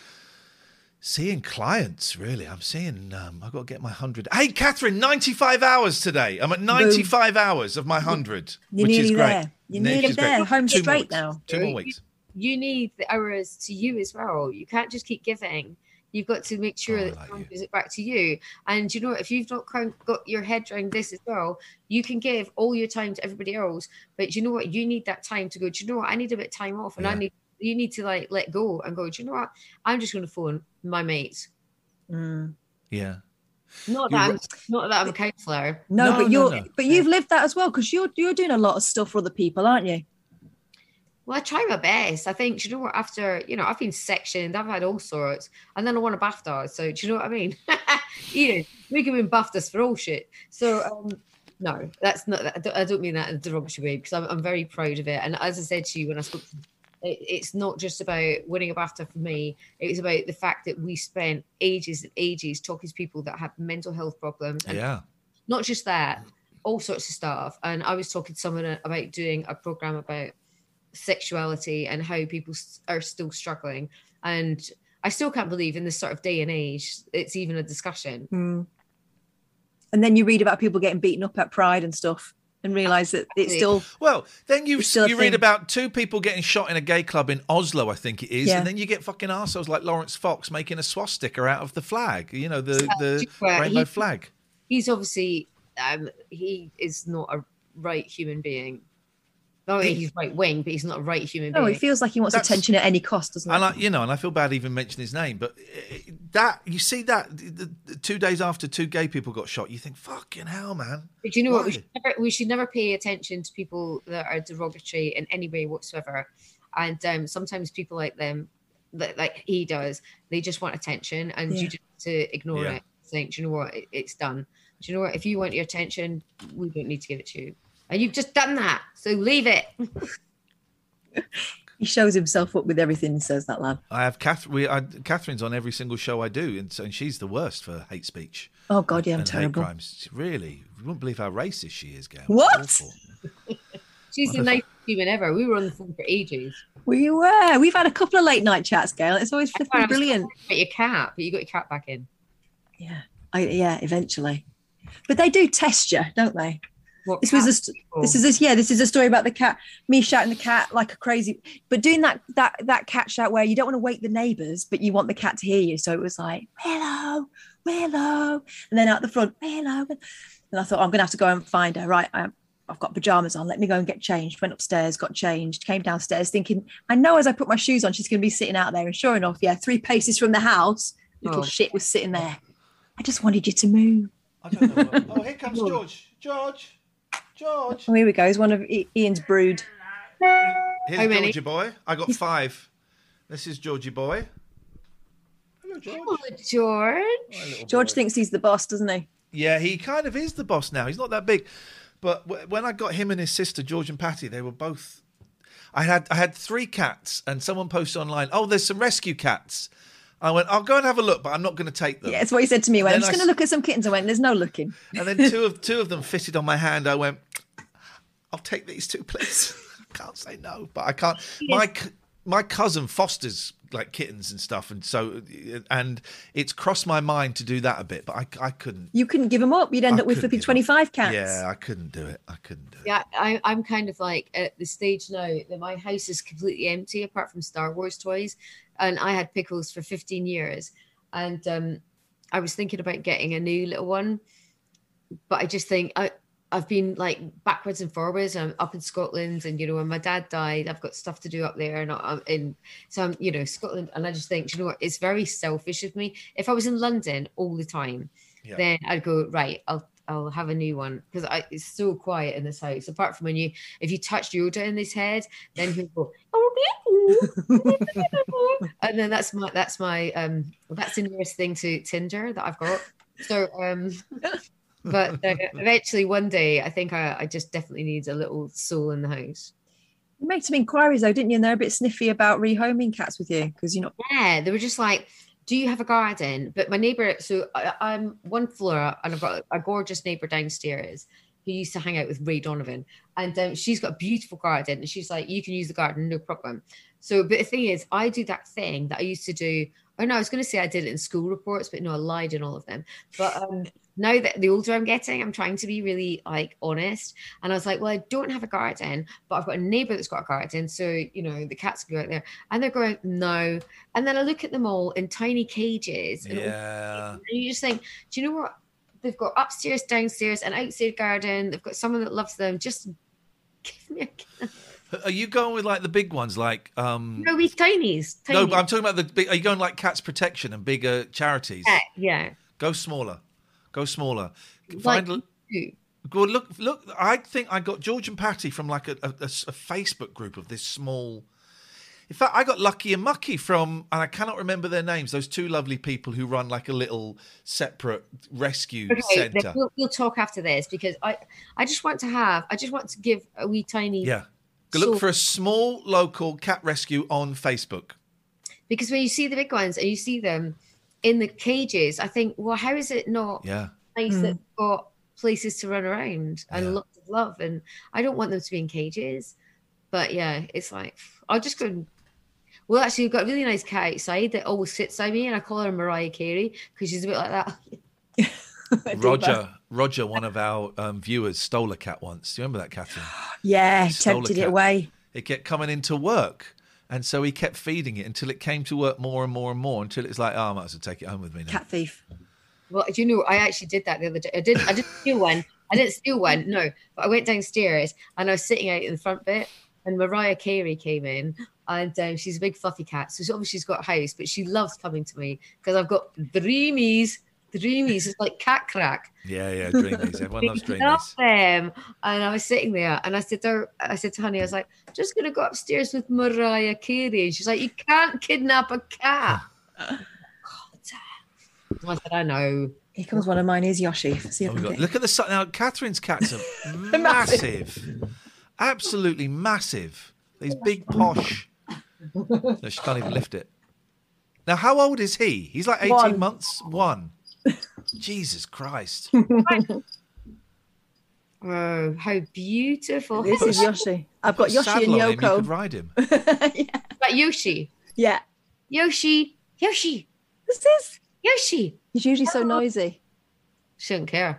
seeing clients. Really, I'm seeing. Um, I've got to get my hundred. Hey, Catherine, ninety-five hours today. I'm at ninety-five hours of my hundred, You're which nearly is great. there. You're Which nearly is great. there. Home Two more straight weeks. now. Two more You- weeks. You need the hours to you as well. You can't just keep giving. You've got to make sure Oh, I that like someone you. gives it back to you. And you know, if you've not kind of got your head around this as well, you can give all your time to everybody else. But you know what? You need that time to go, do you know what? I need a bit of time off, and I Yeah. need you need to like let go and go, do you know what? I'm just going to phone my mates. Mm. Yeah. Not You're that I'm, right. not that I'm a counsellor. No, No, but no, you're no. but you've lived that as well because you're you're doing a lot of stuff for other people, aren't you? Well, I try my best. I think, do you know what? After, you know, I've been sectioned, I've had all sorts, and then I won a BAFTA. So, do you know what I mean? Ian, we can win BAFTAs for all shit. So, um, no, that's not, I don't, I don't mean that in a derogatory way because I'm, I'm very proud of it. And as I said to you when I spoke to it, it's not just about winning a BAFTA for me. It was about the fact that we spent ages and ages talking to people that have mental health problems. And Yeah. not just that, all sorts of stuff. And I was talking to someone about doing a program about sexuality and how people s- are still struggling. And I still can't believe in this sort of day and age, it's even a discussion. Mm. And then you read about people getting beaten up at Pride and stuff and realise that it's still Well, then you It's still a you read thing. about two people getting shot in a gay club in Oslo, I think it is, Yeah. and then you get fucking arseholes like Lawrence Fox making a swastika out of the flag, you know, the, So, the well, rainbow he- flag. He's obviously, um, he is not a right human being. Oh, he's right wing, but he's not a right human being. No, he feels like he wants That's- attention at any cost, doesn't he? And I, you know, and I feel bad even mentioning his name, but uh, that you see that the, the two days after two gay people got shot, you think, fucking hell, man. But you know Why? what? We should, never, we should never pay attention to people that are derogatory in any way whatsoever. And um, sometimes people like them, that, like he does, they just want attention, and Yeah. you just have to ignore Yeah. it. Think, do you know what? It, it's done. Do you know what? If you want your attention, we don't need to give it to you. And you've just done that, so leave it. He shows himself up with everything he says, that lad. I have Kath, we, I, Catherine's on every single show I do, and, so, and she's the worst for hate speech. Oh, God, yeah, I'm and terrible. hate crimes. Really, you wouldn't believe how racist she is, Gail. What? Awful. She's the nicest human ever. We were on the phone for ages. We were. We've had a couple of late night chats, Gail. It's always flipping I was brilliant. talking about your cat, but you got your cat back in. Yeah. I, yeah, eventually. But they do test you, don't they? What This was a, cat? st- this is this yeah this is a story about the cat, me shouting the cat like a crazy, but doing that that that cat shout where you don't want to wake the neighbours but you want the cat to hear you, so it was like hello hello, and then out the front hello, and I thought, I'm gonna have to go and find her. Right, I, I've got pajamas on, let me go and get changed. Went upstairs, got changed, came downstairs thinking, I know as I put my shoes on she's gonna be sitting out there, and sure enough, yeah, three paces from the house, little Oh. shit was sitting there. I just wanted you to move. I don't know. What, oh, here comes George. George. George. Oh, here we go. He's one of I- Ian's brood. Here's How many? Georgie boy. I got five. This is Georgie boy. Hello, George. Oh, George. My little George boy. thinks he's the boss, doesn't he? Yeah, he kind of is the boss now. He's not that big, but w- when I got him and his sister George and Patty, they were both. I had I had three cats, and someone posted online, "Oh, there's some rescue cats." I went, "I'll go and have a look, but I'm not going to take them." Yeah, it's what he said to me. He went, I'm Then just I going to s- look at some kittens. I went, there's no looking. And then two of two of them fitted on my hand. I went, "I'll take these two, please." I can't say no, but I can't. My c- my cousin fosters like kittens and stuff, and so and it's crossed my mind to do that a bit, but I I couldn't. You couldn't give them up. You'd end I up with couldn't flipping give up. twenty-five cats. Yeah, I couldn't do it. I couldn't do it. Yeah, I, I'm kind of like at the stage now that my house is completely empty apart from Star Wars toys. And I had Pickles for fifteen years. And um, I was thinking about getting a new little one. But I just think I, I've been like backwards and forwards. I'm up in Scotland. And, you know, when my dad died, I've got stuff to do up there. And I'm in, so I'm, you know, Scotland. And I just think, you know what, it's very selfish of me. If I was in London all the time, Yeah. then I'd go, right, I'll I'll have a new one, because it's so quiet in this house. Apart from when you, if you touch Yoda in his head, then he'll go, oh, and then that's my that's my um that's the nearest thing to Tinder that I've got. So um, but uh, eventually one day, I think I, I just definitely need a little soul in the house. You made some inquiries though, didn't you? And they're a bit sniffy about rehoming cats with you because you're not. Yeah, they were just like, do you have a garden? But my neighbor, so I, I'm one floor up and I've got a gorgeous neighbor downstairs who used to hang out with Ray Donovan. And um, she's got a beautiful garden. And she's like, you can use the garden, no problem. So, but the thing is, I do that thing that I used to do. Oh no, I was going to say I did it in school reports, but no, I lied in all of them. But um, now that the older I'm getting, I'm trying to be really like honest. And I was like, well, I don't have a garden, but I've got a neighbor that's got a garden. So, you know, the cats can go out there. And they're going, no. And then I look at them all in tiny cages. And, Yeah. and you just think, do you know what? They've got upstairs, downstairs, an outside garden. They've got someone that loves them. Just give me a cat. Are you going with like the big ones, like um? No, we tinies. tiny. No, but I'm talking about the big. Are you going like Cats Protection and bigger charities? Yeah, yeah. Go smaller. Go smaller. Like Find. you. Go look. Look. I think I got George and Patty from like a, a, a s- a Facebook group of this small. In fact, I got Lucky and Mucky from, and I cannot remember their names. Those two lovely people who run like a little separate rescue Okay, then centre. we'll, we'll talk after this because I, I just want to have, I just want to give a wee tiny. Yeah. Go look So- for a small local cat rescue on Facebook. Because when you see the big ones and you see them in the cages, I think, well, how is it not Yeah. nice Mm. that they've got places to run around and Yeah. lots of love? And I don't want them to be in cages. But yeah, it's like, I'll just go. and- Well, actually, we've got a really nice cat outside that always sits by me, and I call her Mariah Carey because she's a bit like that. Roger, Roger, one of our um, viewers, stole a cat once. Do you remember that, Catherine? Yeah, He stole a tempted it cat. away. It kept coming into work. And so he kept feeding it until it came to work more and more and more until it's like, oh, I might as well take it home with me now. Cat thief. Well, do you know, I actually did that the other day. I did I did do one I didn't steal one, no. But I went downstairs and I was sitting out in the front bit, and Mariah Carey came in, and um, she's a big fluffy cat. So she, obviously she's got a house, but she loves coming to me because I've got dreamies. Dreamies. It's like cat crack. Yeah, yeah, dreamies. Everyone loves dreamies. Love them. And I was sitting there, and I said, to, I said to Honey, I was like, just gonna go upstairs with Mariah Carey. And she's like, you can't kidnap a cat. God. I said, I know. Here comes one of mine. Here's Yoshi. See if Oh, I can God. get- Look at the sun. Now, Catherine's cats are massive. Absolutely massive. These big posh. No, she can't even lift it. Now, how old is he? He's like eighteen One. months? One. Jesus Christ. Oh, how beautiful. This is Yoshi. I've got Put a Yoshi and saddle on him, you Yoko. could ride him. But Yoshi. Yeah. Yoshi. Yoshi. What's this? Yoshi. He's usually so noisy. She doesn't care.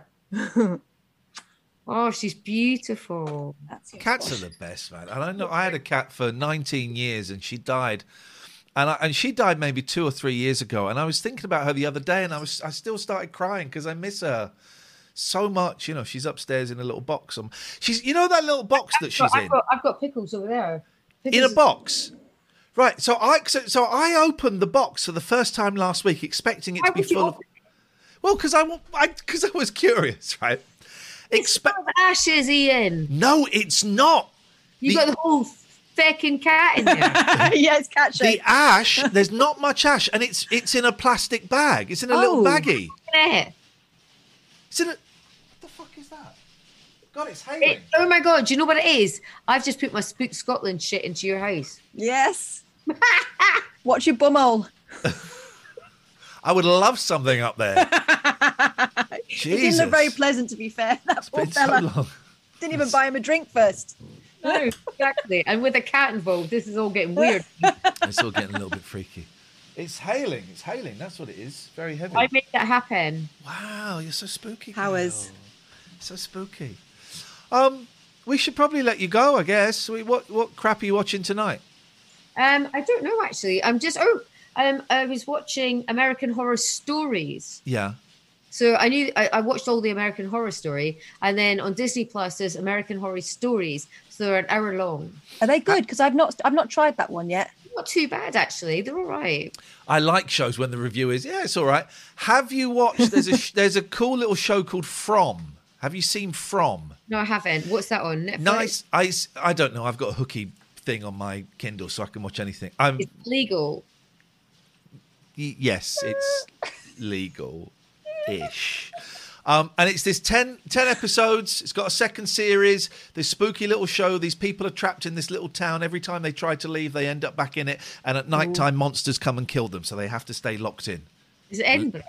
Oh, she's beautiful. That's your Cats gosh. are the best, man. And I know I had a cat for nineteen years, and she died. And, I, and she died maybe two or three years ago. And I was thinking about her the other day, and I was I still started crying because I miss her so much. You know, she's upstairs in a little box. Um, she's, you know, that little box that she's I've in, got, I've got pickles over there. in Pickles a box. Right. So I so, so I opened the box for the first time last week, expecting it Why to be would you full of. open Well, because I want, I because I was curious, right? It's Expe- full of ashes, Ian. no, it's not. You The- got the whole feckin' cat in there. Yeah, it's cat The shaped. ash, there's not much ash, and it's it's in a plastic bag. It's in a little Oh. baggie. Yeah. It's in a. What the fuck is that? God, it's hailing. It, oh my God, do you know what it is? I've just put my Spook Scotland shit into your house. Yes. Watch your bumhole. I would love something up there. It didn't Jesus. look very pleasant, to be fair. That poor Been so fella. long. Didn't even buy him a drink first. No, exactly. And with a cat involved, this is all getting weird. It's all getting a little bit freaky. It's hailing. It's hailing. That's what it is. Very heavy. I made that happen. Wow, you're so spooky. Powers. girl. So spooky. Um, we should probably let you go, I guess. We, what what crap are you watching tonight? Um, I don't know actually. I'm just oh, um, I was watching American Horror Stories. Yeah. So I knew I, I watched all the American Horror Story, and then on Disney Plus there's American Horror Stories. So they're an hour long. Are they good? Because I've not, I've not tried that one yet. Not too bad actually. They're all right. I like shows when the review is, yeah, it's all right. Have you watched? There's a sh- there's a cool little show called From. Have you seen From? No, I haven't. What's that on Netflix? Nice. I, s- I don't know. I've got a hooky thing on my Kindle, so I can watch anything. I'm It's legal. y- yes, it's legal-ish. Um, and it's this ten, ten episodes. It's got a second series. This spooky little show. These people are trapped in this little town. Every time they try to leave, they end up back in it. And at night time, monsters come and kill them. So they have to stay locked in. Is it Edinburgh?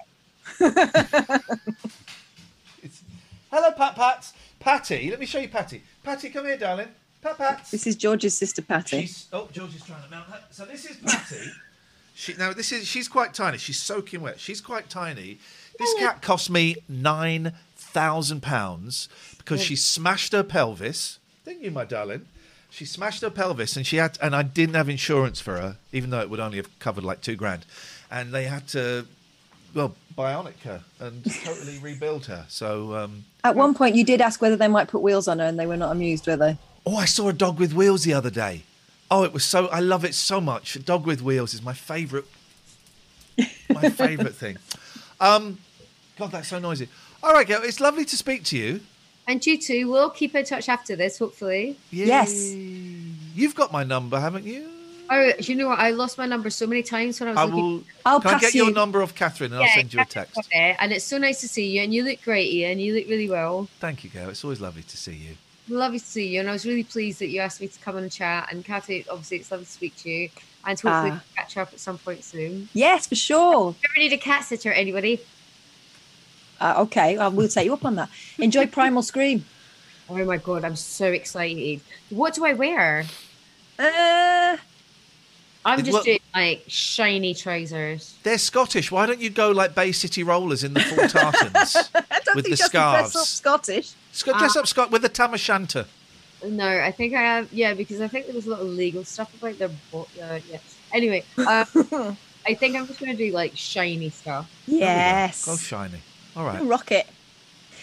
Hello, Pat Pat. Patty, let me show you Patty. Patty, come here, darling. Pat Pat. This is George's sister Patty. She's, oh, George is trying to mount her. So this is Patty. She, now, this is she's quite tiny. She's soaking wet. She's quite tiny. This cat cost me nine thousand pounds because she smashed her pelvis. Didn't you, my darling? She smashed her pelvis, and she had, and I didn't have insurance for her, even though it would only have covered like two grand. And they had to, well, bionic her and totally rebuild her. So, um, At one point, you did ask whether they might put wheels on her, and they were not amused, were they? oh, I saw a dog with wheels the other day. Oh, it was so, I love it so much. A dog with wheels is my favourite, my favourite thing. Um, God, that's so noisy. All right, Gail, it's lovely to speak to you. And you two will keep in touch after this, hopefully. Yay. Yes. You've got my number, haven't you? Oh, you know what? I lost my number so many times when I was I looking. will. I'll can I pass get your you- number off Catherine and I'll send you a text? Okay, and it's so nice to see you, and you look great, Ian. You look really well. Thank you, Gail. It's always lovely to see you. Lovely to see you, and I was really pleased that you asked me to come and chat. And Kathy, obviously, it's lovely to speak to you, and hopefully Ah. catch up at some point soon. Yes, for sure. If you ever need a cat sitter, anybody? Uh, okay, I will take you up on that. Enjoy Primal Scream. Oh my god, I'm so excited. What do I wear? Uh, I'm It- just well- doing like shiny trousers. They're Scottish. Why don't you go like Bay City Rollers in the full tartans I don't with think the Justin dressed scarves? up Scottish. Scott, dress up Scott with the tam o' shanter. No, I think I have. Yeah, because I think there was a lot of legal stuff about their. Bo- uh, yeah. Anyway, um, I think I'm just gonna do like shiny stuff. Yes. Go shiny. All right. Rock it.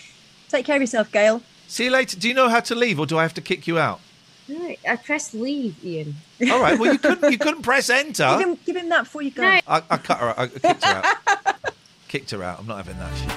Take care of yourself, Gail. See you later. Do you know how to leave, or do I have to kick you out? No, I pressed leave, Ian. All right. Well, you couldn't. You couldn't press enter. Give him, give him that before you go. No. I, I cut her out. I kicked her out. Kicked her out. I'm not having that shit.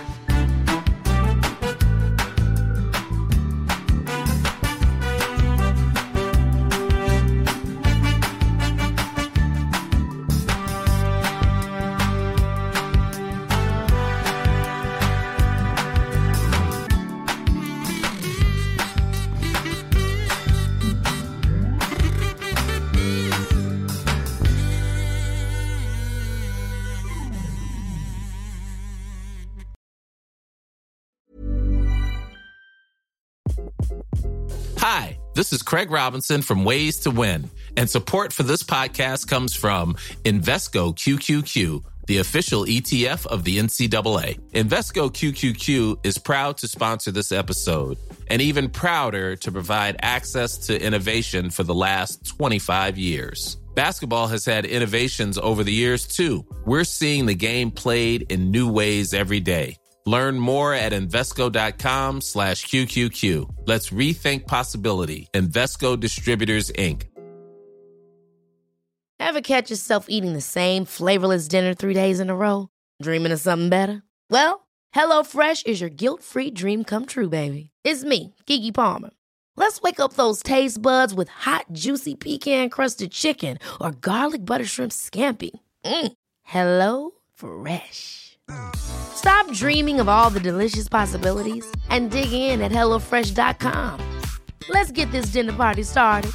Hi, this is Craig Robinson from Ways to Win, and support for this podcast comes from Invesco Q Q Q, the official E T F of the N C double A. Invesco Q Q Q is proud to sponsor this episode, and even prouder to provide access to innovation for the last twenty-five years. Basketball has had innovations over the years, too. We're seeing the game played in new ways every day. Learn more at Invesco.com slash QQQ. Let's rethink possibility. Invesco Distributors, Incorporated. Ever catch yourself eating the same flavorless dinner three days in a row? Dreaming of something better? Well, HelloFresh is your guilt-free dream come true, baby. It's me, Keke Palmer. Let's wake up those taste buds with hot, juicy pecan-crusted chicken or garlic butter shrimp scampi. Mm. Hello Fresh. Stop dreaming of all the delicious possibilities and dig in at hello fresh dot com. Let's get this dinner party started.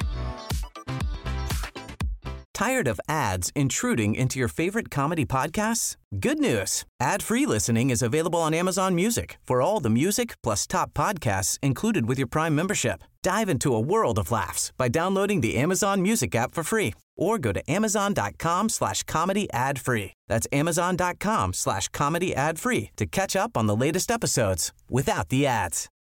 Tired of ads intruding into your favorite comedy podcasts? Good news. Ad-free listening is available on Amazon Music for all the music plus top podcasts included with your Prime membership. Dive into a world of laughs by downloading the Amazon Music app for free or go to amazon.com slash comedy ad free. That's amazon.com slash comedy ad free to catch up on the latest episodes without the ads.